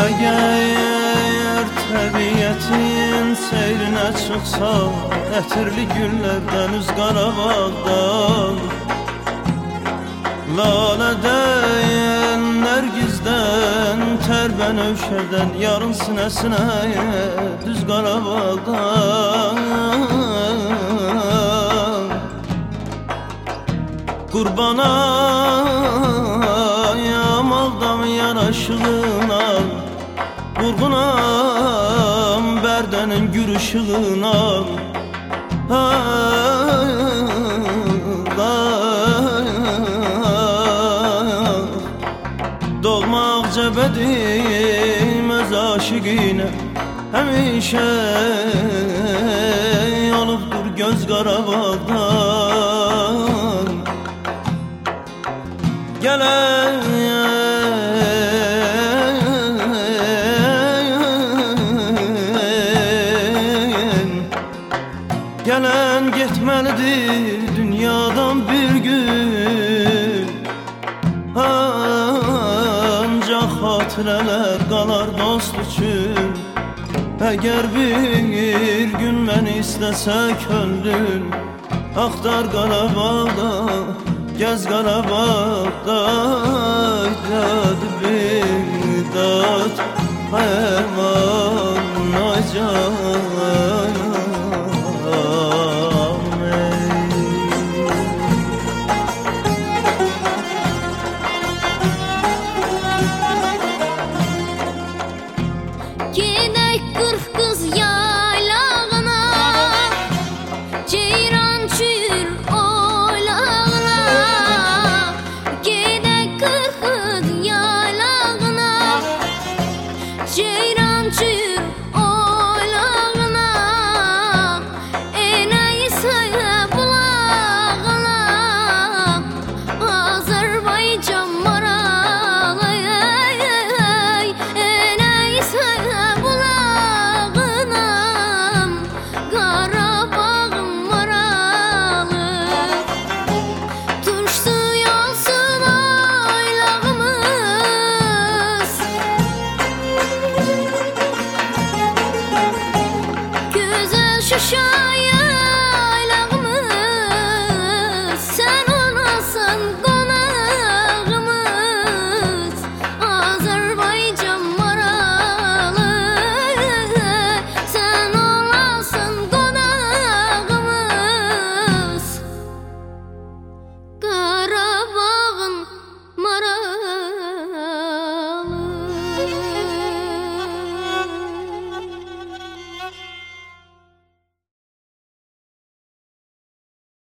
Əgər təbiətin seyrinə çıxsam, ətirli güllərdən üz Qarabağdan, lalədən, nərgizdən, tərbənövşədən, yarın sinəsinə düz Qarabağdan. Qurbanayam aldam yaraşığına, vurğunam bərdənin gürüşığına. Dolmaq cəbədim öz aşiqinə, həmişə olubdur göz Qarabağdan. Gələn getməlidir dünyadan bir gün, ancaq xatirələr qalar dost üçün. Əgər bir gün məni istəsə könlün, axtar Qarabağda, gəz Qarabağda.